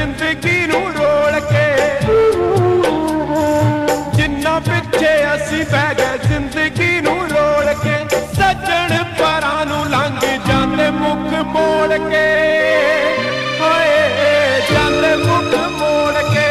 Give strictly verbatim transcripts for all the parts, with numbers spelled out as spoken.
जिंदगी नू रोल के, जिन्ना पिछे असी बह गए जिंदगी नू रोल के, सज्जन परां नू लंघ जांदे मुख मोड़ के, हाय जांदे मुख मोड़ के।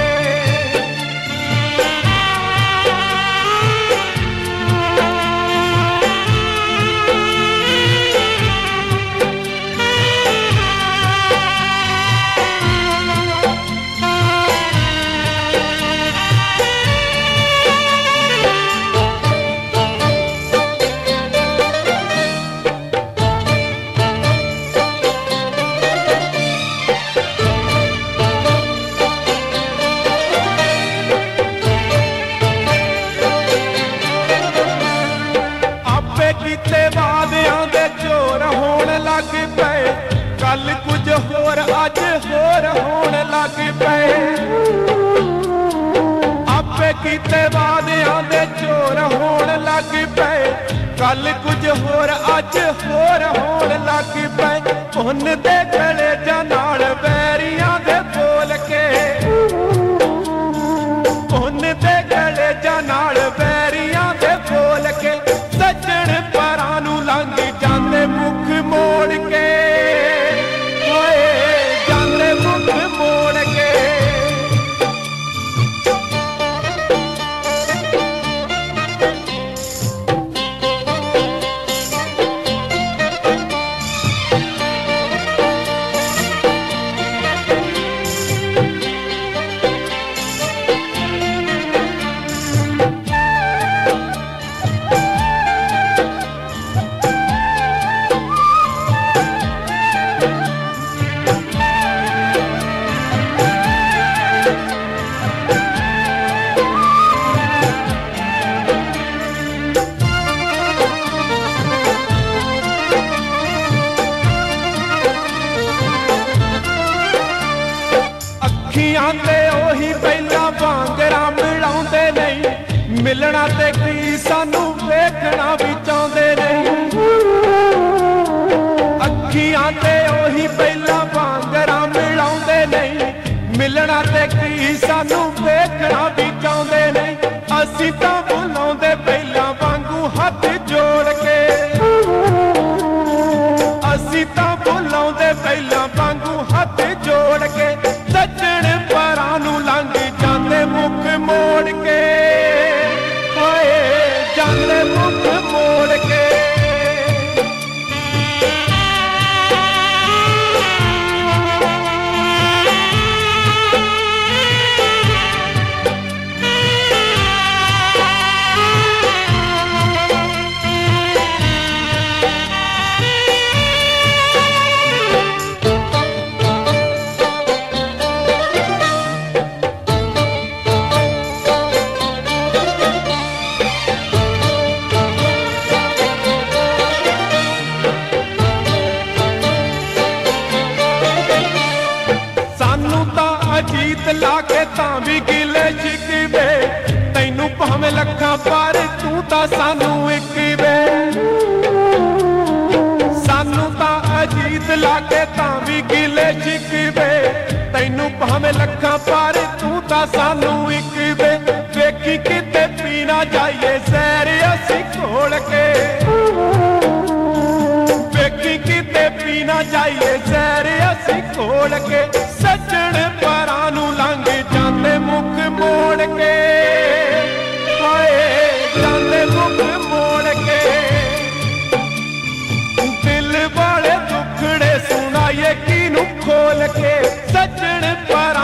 किते वादियां दे चोर होण लग पे, कल कुछ होर अज होर होण लग पे। आपे किते वादियां दे चोर होण लग पे, कल कुछ होर अज होर होण लग पे। उन दे गले जा नाल बैरियां दे बोल के, उन दे गले जा नाल बैरियां दे बोल के, सज्जन परां नू लंघ जांदे मुख मोड़ के, हाय जांदे मुख मोड़ के। अखियां ते ओही पहला वांगरा मिलाउंदे नहीं, मिलना ते की सानू वेखना भी चाहुंदे नहीं। अखियां ते ओही पहला वांगरा मिलाउंदे नहीं, मिलना ते की सानू वेखना भी चाहुंदे नहीं। असीं तां बुलाउंदे पहला वांगू हथ जोड़ के, असीं तां बुलाउंदे पहला वांगू हथ जोड़ के, सज्जन परां नू लंघ जांदे मुख मोड़ के, हाय जांदे मुख मोड़ के। अजीत लाके तां भी गिले शिकवे, तैनू भावें लखां पर तू तां सानू इक वे। सानू तां अजीत लाके तां भी गिले शिकवे, तैनू भावें लखां पर तू तां सानू इक वे। वेखी किते पीना जाइए सैर असी खोल के, वेखी किते पीना जाइए सैर असी खोल के, सज्जन परां नू लंघ जांदे मुख मोड़ के, हाय जांदे मुख मोड़ के। दिल वाले दुखड़े सुनाइए किनू खोल के, सज्जन परां